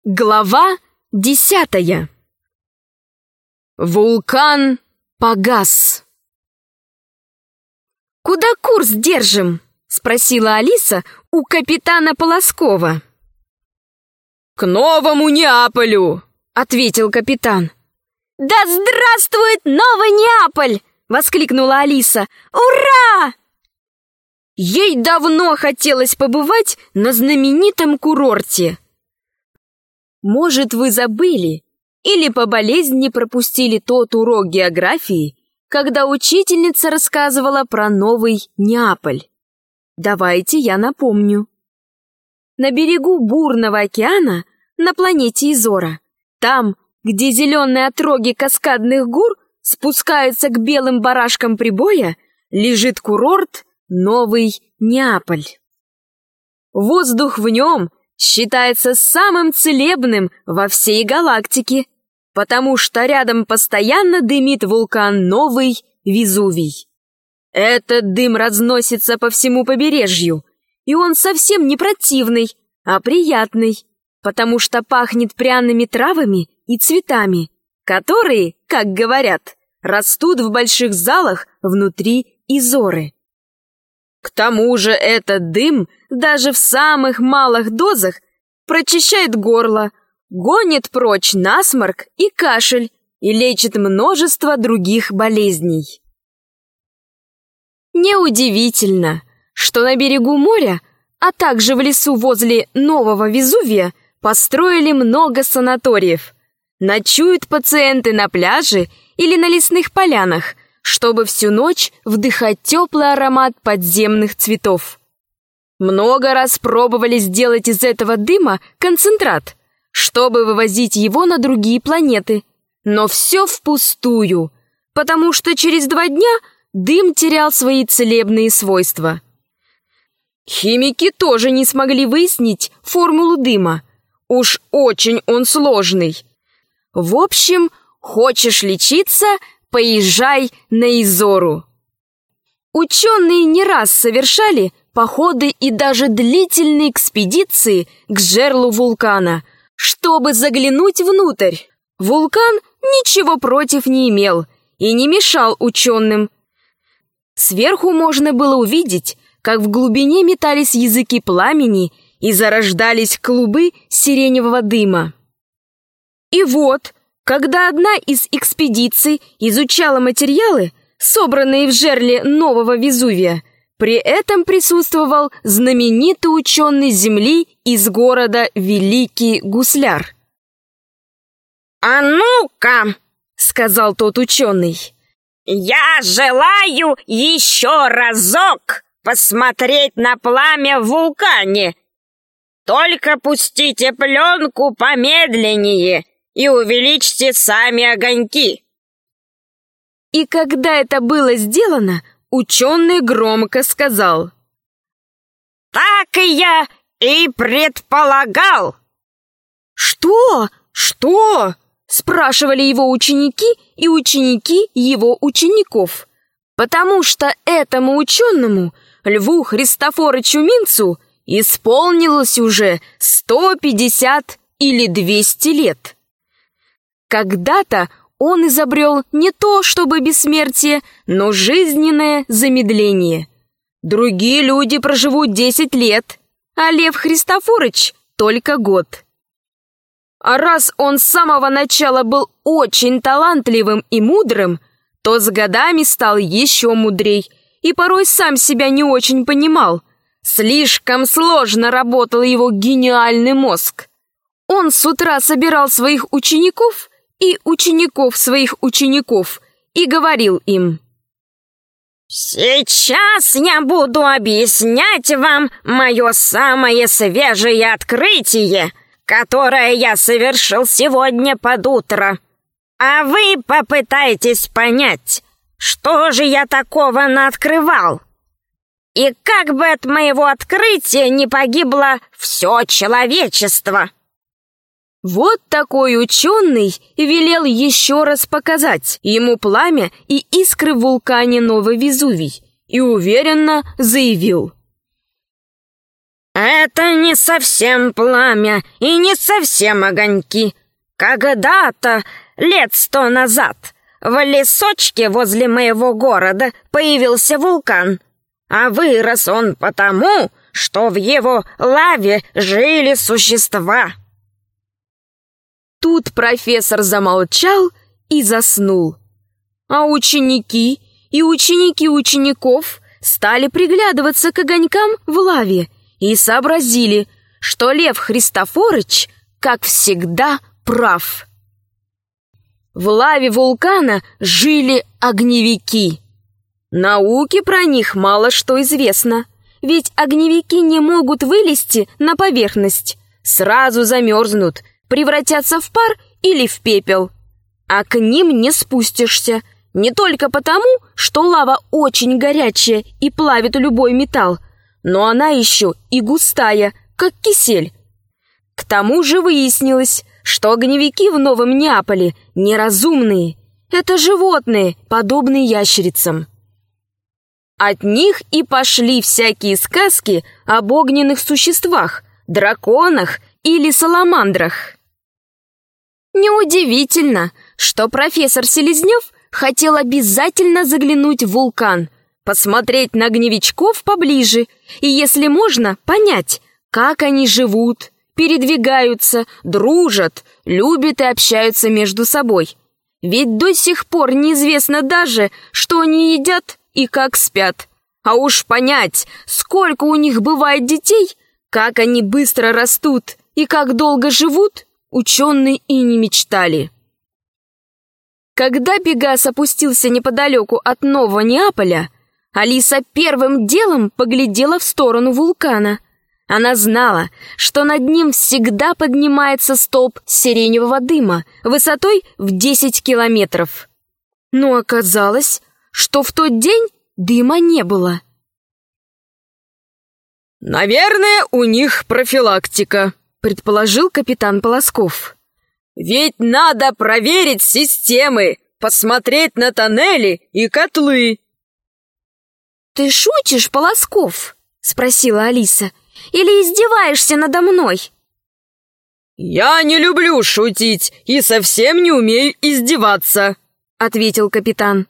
Глава 10. Вулкан погас. «Куда курс держим?» — спросила Алиса у капитана Полоскова. «К Новому Неаполю!» — ответил капитан. «Да здравствует Новый Неаполь!» — воскликнула Алиса. «Ура!» Ей давно хотелось побывать на знаменитом курорте. Может, вы забыли или по болезни пропустили тот урок географии, когда учительница рассказывала про Новый Неаполь. Давайте я напомню. На берегу бурного океана, на планете Изора, там, где зеленые отроги каскадных гор спускаются к белым барашкам прибоя, лежит курорт Новый Неаполь. Воздух в нем считается самым целебным во всей галактике, потому что рядом постоянно дымит вулкан Новый Везувий. Этот дым разносится по всему побережью, и он совсем не противный, а приятный, потому что пахнет пряными травами и цветами, которые, как говорят, растут в больших залах внутри Изоры. К тому же этот дым даже в самых малых дозах прочищает горло, гонит прочь насморк и кашель и лечит множество других болезней. Неудивительно, что на берегу моря, а также в лесу возле Нового Везувия построили много санаториев. Ночуют пациенты на пляже или на лесных полянах, чтобы всю ночь вдыхать теплый аромат подземных цветов. Много раз пробовали сделать из этого дыма концентрат, чтобы вывозить его на другие планеты, но все впустую, потому что через 2 дня дым терял свои целебные свойства. Химики тоже не смогли выяснить формулу дыма, уж очень он сложный. В общем, хочешь лечиться — поезжай на Изору. Ученые не раз совершали походы и даже длительные экспедиции к жерлу вулкана, чтобы заглянуть внутрь. Вулкан ничего против не имел и не мешал ученым. Сверху можно было увидеть, как в глубине метались языки пламени и зарождались клубы сиреневого дыма. И вот, когда одна из экспедиций изучала материалы, собранные в жерле Нового Везувия, при этом присутствовал знаменитый ученый Земли из города Великий Гусляр. «А ну-ка!» — сказал тот ученый. «Я желаю еще разок посмотреть на пламя в вулкане. Только пустите пленку помедленнее и увеличьте сами огоньки». И когда это было сделано, ученый громко сказал: «Так и я и предполагал». «Что? Что?» — спрашивали его ученики и ученики его учеников, потому что этому ученому, Льву Христофорычу Минцу, исполнилось уже 150 или 200 лет. Когда-то он изобрел не то чтобы бессмертие, но жизненное замедление. Другие люди проживут 10 лет, а Лев Христофорыч только год. А раз он с самого начала был очень талантливым и мудрым, то с годами стал еще мудрей и порой сам себя не очень понимал. Слишком сложно работал его гениальный мозг. Он с утра собирал своих учеников и учеников своих учеников и говорил им: «Сейчас я буду объяснять вам мое самое свежее открытие, которое я совершил сегодня под утро. А вы попытайтесь понять, что же я такого наоткрывал. И как бы от моего открытия не погибло все человечество». Вот такой ученый велел еще раз показать ему пламя и искры в вулкане Новый Везувий и уверенно заявил: Это не совсем пламя и не совсем огоньки. Когда-то, лет 100 назад, в лесочке возле моего города появился вулкан. А вырос он потому, что в его лаве жили существа. Тут профессор замолчал и заснул. А ученики и ученики учеников стали приглядываться к огонькам в лаве и сообразили, что Лев Христофорыч, как всегда, прав. В лаве вулкана жили огневики. Науке про них мало что известно, ведь огневики не могут вылезти на поверхность, сразу замерзнут, превратятся в пар или в пепел. А к ним не спустишься, не только потому, что лава очень горячая и плавит любой металл, но она еще и густая, как кисель. К тому же выяснилось, что огневики в Новом Неаполе неразумные. Это животные, подобные ящерицам. От них и пошли всякие сказки об огненных существах, драконах или саламандрах. Неудивительно, что профессор Селезнев хотел обязательно заглянуть в вулкан, посмотреть на огневичков поближе и, если можно, понять, как они живут, передвигаются, дружат, любят и общаются между собой. Ведь до сих пор неизвестно даже, что они едят и как спят. А уж понять, сколько у них бывает детей, как они быстро растут и как долго живут, ученые и не мечтали. Когда Пегас опустился неподалеку от Нового Неаполя, Алиса первым делом поглядела в сторону вулкана. Она знала, что над ним всегда поднимается столб сиреневого дыма высотой в 10 километров. Но оказалось, что в тот день дыма не было. «Наверное, у них профилактика», — предположил капитан Полосков. «Ведь надо проверить системы, посмотреть на тоннели и котлы». «Ты шутишь, Полосков?» — спросила Алиса. «Или издеваешься надо мной?» «Я не люблю шутить и совсем не умею издеваться», — ответил капитан.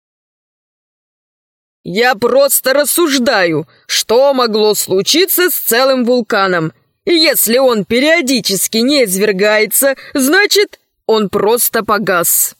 «Я просто рассуждаю, что могло случиться с целым вулканом. И если он периодически не извергается, значит, он просто погас».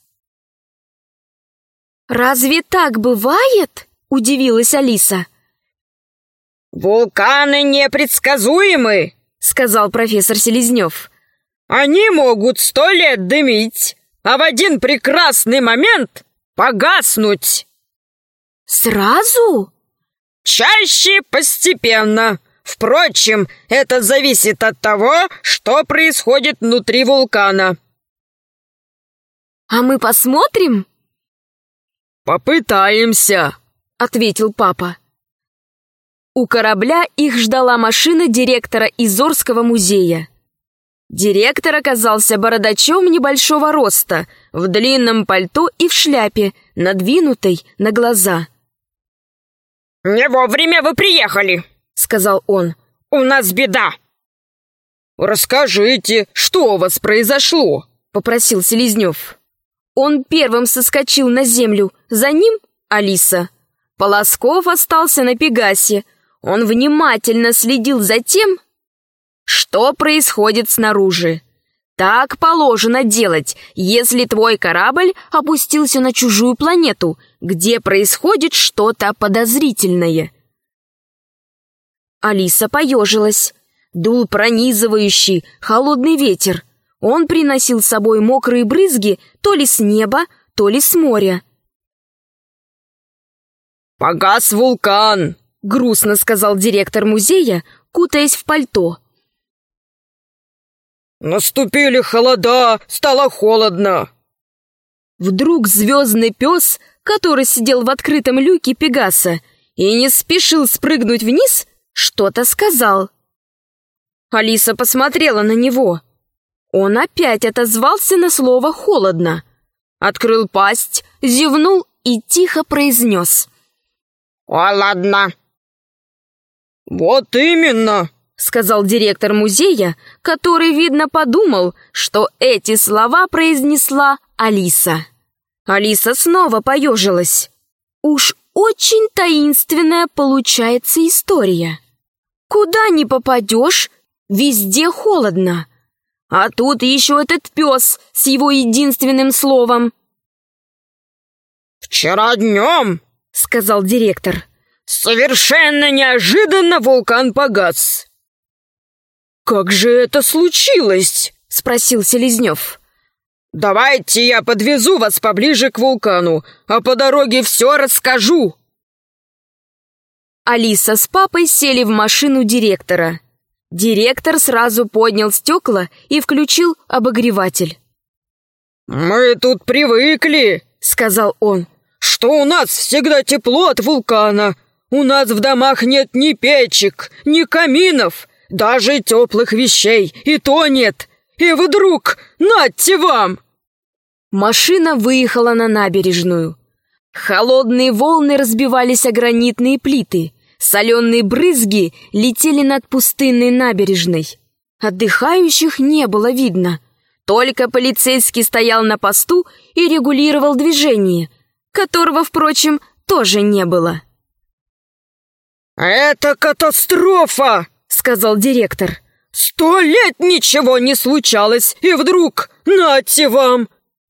«Разве так бывает?» — удивилась Алиса. «Вулканы непредсказуемы», — сказал профессор Селезнев. «Они могут 100 лет дымить, а в один прекрасный момент погаснуть». «Сразу?» «Чаще постепенно. Впрочем, это зависит от того, что происходит внутри вулкана». «А мы посмотрим?» «Попытаемся», — ответил папа. У корабля их ждала машина директора Изорского музея. Директор оказался бородачом небольшого роста, в длинном пальто и в шляпе, надвинутой на глаза. «Не вовремя вы приехали», — сказал он. «У нас беда». «Расскажите, что у вас произошло?» — попросил Селезнев. Он первым соскочил на землю, за ним Алиса. Полосков остался на Пегасе. Он внимательно следил за тем, что происходит снаружи. Так положено делать, если твой корабль опустился на чужую планету, где происходит что-то подозрительное. Алиса поежилась. Дул пронизывающий, холодный ветер. Он приносил с собой мокрые брызги то ли с неба, то ли с моря. «Погас вулкан!» — грустно сказал директор музея, кутаясь в пальто. «Наступили холода, стало холодно». Вдруг звездный пес, который сидел в открытом люке Пегаса и не спешил спрыгнуть вниз, что-то сказал. Алиса посмотрела на него. Он опять отозвался на слово «холодно». Открыл пасть, зевнул и тихо произнес: «Холодно». «Вот именно», — сказал директор музея, который, видно, подумал, что эти слова произнесла Алиса. Алиса снова поежилась. Уж очень таинственная получается история. Куда ни попадешь, везде холодно. А тут еще этот пес с его единственным словом. «Вчера днем, — сказал директор, — совершенно неожиданно вулкан погас». «Как же это случилось?» — спросил Селезнев. «Давайте я подвезу вас поближе к вулкану, а по дороге все расскажу». Алиса с папой сели в машину директора. Директор сразу поднял стекла и включил обогреватель. «Мы тут привыкли, — сказал он, — что у нас всегда тепло от вулкана. У нас в домах нет ни печек, ни каминов, даже теплых вещей, и то нет. И вдруг, нате вам!» Машина выехала на набережную. Холодные волны разбивались о гранитные плиты. Соленые брызги летели над пустынной набережной. Отдыхающих не было видно. Только полицейский стоял на посту и регулировал движение, которого, впрочем, тоже не было. «Это катастрофа!» — сказал директор. 100 лет ничего не случалось, и вдруг нате вам!»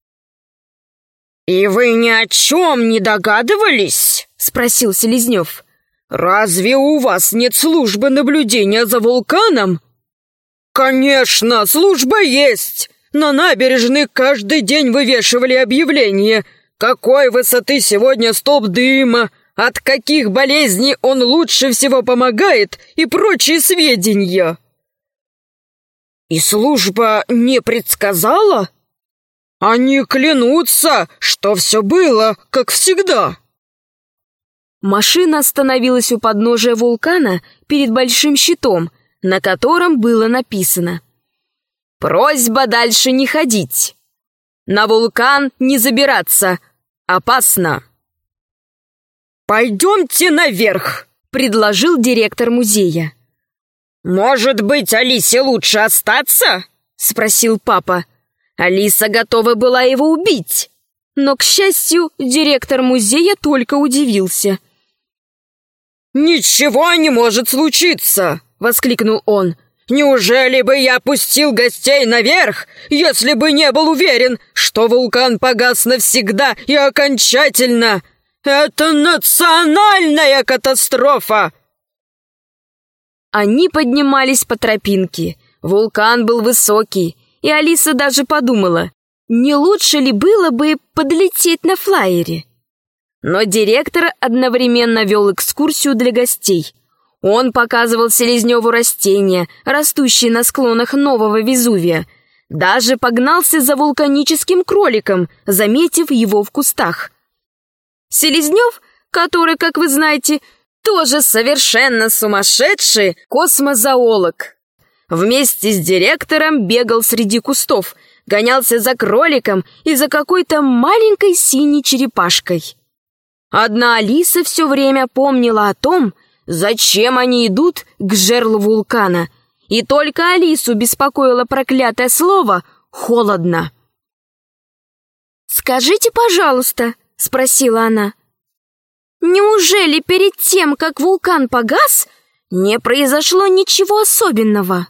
«И вы ни о чем не догадывались?» — спросил Селезнев. «Разве у вас нет службы наблюдения за вулканом?» «Конечно, служба есть! На набережной каждый день вывешивали объявления, какой высоты сегодня столб дыма, от каких болезней он лучше всего помогает и прочие сведения». «И служба не предсказала?» «Они клянутся, что все было, как всегда». Машина остановилась у подножия вулкана перед большим щитом, на котором было написано: «Просьба дальше не ходить. На вулкан не забираться. Опасно». «Пойдемте наверх», — предложил директор музея. «Может быть, Алисе лучше остаться?» — спросил папа. Алиса готова была его убить. Но, к счастью, директор музея только удивился. «Ничего не может случиться!» — воскликнул он. «Неужели бы я пустил гостей наверх, если бы не был уверен, что вулкан погас навсегда и окончательно? Это национальная катастрофа!» Они поднимались по тропинке. Вулкан был высокий, и Алиса даже подумала, не лучше ли было бы подлететь на флайере. Но директор одновременно вел экскурсию для гостей. Он показывал Селезневу растения, растущие на склонах Нового Везувия. Даже погнался за вулканическим кроликом, заметив его в кустах. Селезнев, который, как вы знаете, тоже совершенно сумасшедший космозоолог, вместе с директором бегал среди кустов, гонялся за кроликом и за какой-то маленькой синей черепашкой. Одна Алиса все время помнила о том, зачем они идут к жерлу вулкана, и только Алису беспокоило проклятое слово «холодно». «Скажите, пожалуйста», — спросила она, «неужели перед тем, как вулкан погас, не произошло ничего особенного?»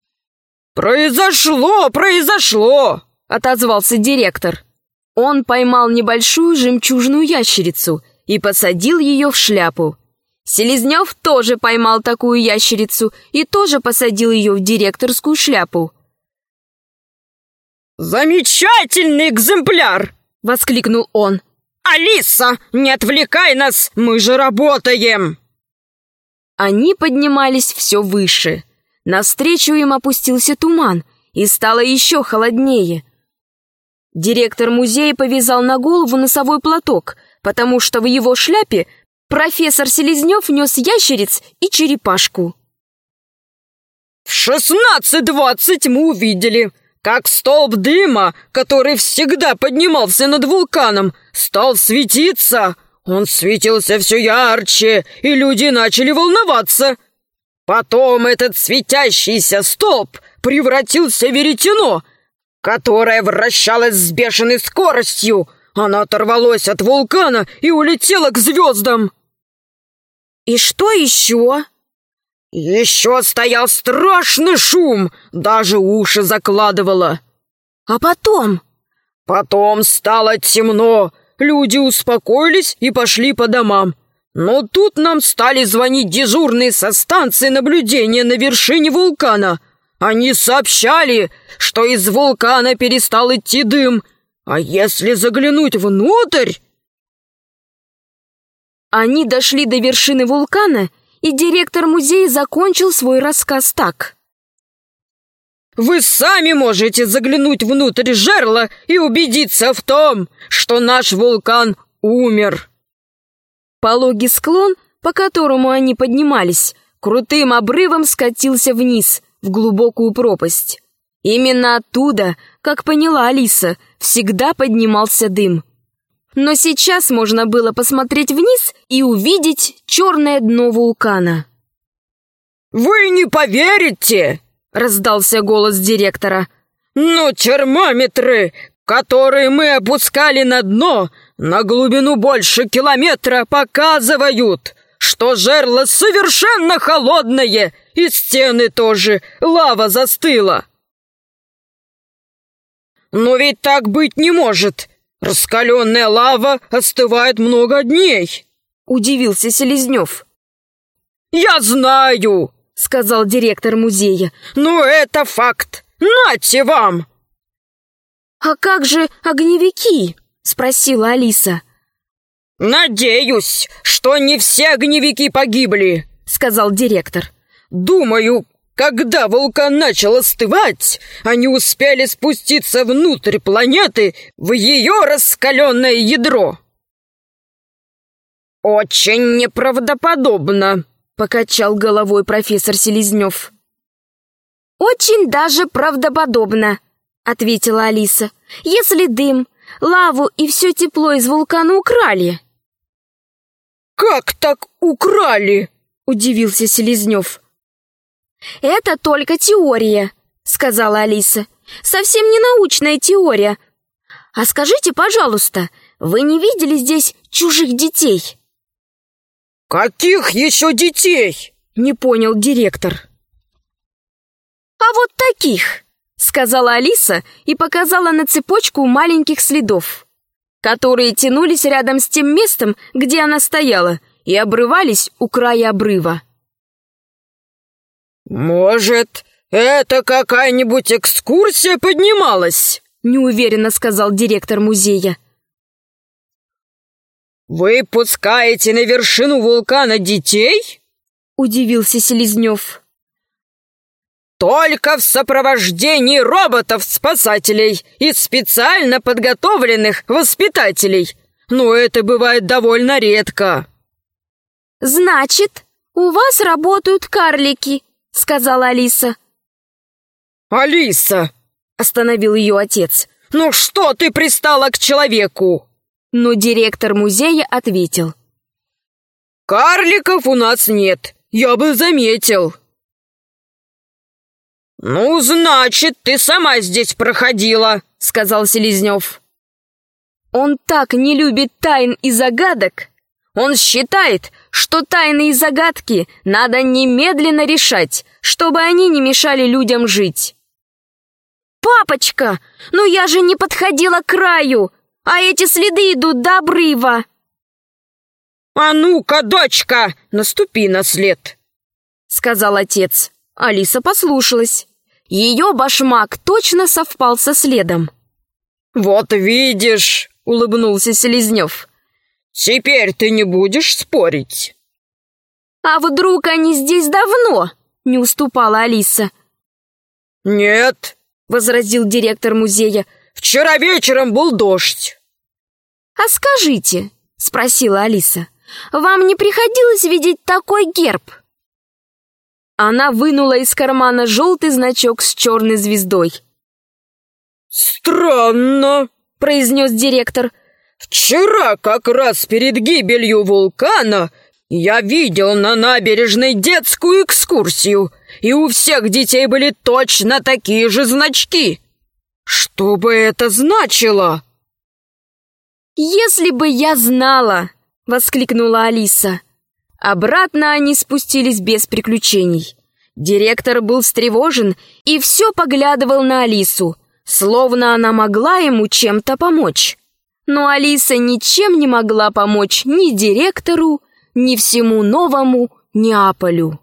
«Произошло!» — отозвался директор. Он поймал небольшую жемчужную ящерицу и посадил ее в шляпу. Селезнев тоже поймал такую ящерицу и тоже посадил ее в директорскую шляпу. «Замечательный экземпляр!» — воскликнул он. «Алиса, не отвлекай нас, мы же работаем!» Они поднимались все выше. Навстречу им опустился туман, и стало еще холоднее. Директор музея повязал на голову носовой платок, потому что в его шляпе профессор Селезнев нес ящериц и черепашку. «В 16:20 мы увидели, как столб дыма, который всегда поднимался над вулканом, стал светиться. Он светился все ярче, и люди начали волноваться. Потом этот светящийся столб превратился в веретено, которое вращалось с бешеной скоростью. Оно оторвалось от вулкана и улетело к звездам. И что еще? Еще стоял страшный шум, даже уши закладывало. А потом? Потом стало темно, люди успокоились и пошли по домам. Но тут нам стали звонить дежурные со станции наблюдения на вершине вулкана. Они сообщали, что из вулкана перестал идти дым. А если заглянуть внутрь... Они дошли до вершины вулкана, и директор музея закончил свой рассказ так. Вы сами можете заглянуть внутрь жерла и убедиться в том, что наш вулкан умер. Пологий склон, по которому они поднимались, крутым обрывом скатился вниз, в глубокую пропасть. Именно оттуда, как поняла Алиса, всегда поднимался дым. Но сейчас можно было посмотреть вниз и увидеть черное дно вулкана. «Вы не поверите!» — раздался голос директора. «Но термометры, которые мы опускали на дно, на глубину больше километра, показывают, что жерло совершенно холодное, и стены тоже, лава застыла». «Но ведь так быть не может. Раскаленная лава остывает много дней», — удивился Селезнев. «Я знаю», — сказал директор музея, — «но это факт. Нате вам!» «А как же огневики?» — спросила Алиса. «Надеюсь, что не все огневики погибли», — сказал директор. «Думаю, когда вулкан начал остывать, они успели спуститься внутрь планеты в ее раскаленное ядро». «Очень неправдоподобно», — покачал головой профессор Селезнев. «Очень даже правдоподобно», — ответила Алиса. «Если дым, лаву и все тепло из вулкана украли». «Как так украли?» — удивился Селезнев. «Это только теория», — сказала Алиса. «Совсем не научная теория. А скажите, пожалуйста, вы не видели здесь чужих детей?» «Каких еще детей?» — не понял директор. «А вот таких», — сказала Алиса и показала на цепочку маленьких следов, которые тянулись рядом с тем местом, где она стояла, и обрывались у края обрыва. «Может, это какая-нибудь экскурсия поднималась?» — неуверенно сказал директор музея. «Вы пускаете на вершину вулкана детей?» — удивился Селезнев. «Только в сопровождении роботов-спасателей и специально подготовленных воспитателей. Но это бывает довольно редко». «Значит, у вас работают карлики», — сказала Алиса. «Алиса!» — остановил ее отец. «Ну что ты пристала к человеку?» Но директор музея ответил. «Карликов у нас нет, я бы заметил». «Ну, значит, ты сама здесь проходила», — сказал Селезнев. Он так не любит тайн и загадок. Он считает, что тайны и загадки надо немедленно решать, чтобы они не мешали людям жить. «Папочка, ну я же не подходила к краю, а эти следы идут до обрыва». «А ну-ка, дочка, наступи на след», — сказал отец. Алиса послушалась. Ее башмак точно совпал со следом. «Вот видишь», — улыбнулся Селезнев. «Теперь ты не будешь спорить?» «А вдруг они здесь давно?» — не уступала Алиса. «Нет», — возразил директор музея, — «вчера вечером был дождь». «А скажите», — спросила Алиса, — «вам не приходилось видеть такой герб?» Она вынула из кармана желтый значок с черной звездой. «Странно», — произнес директор. «Вчера, как раз перед гибелью вулкана, Я видел на набережной детскую экскурсию, и у всех детей были точно такие же значки. Что бы это значило?» «Если бы я знала!» — воскликнула Алиса. Обратно они спустились без приключений. Директор был встревожен и все поглядывал на Алису, словно она могла ему чем-то помочь. Но Алиса ничем не могла помочь ни директору, ни всему новому Неаполю.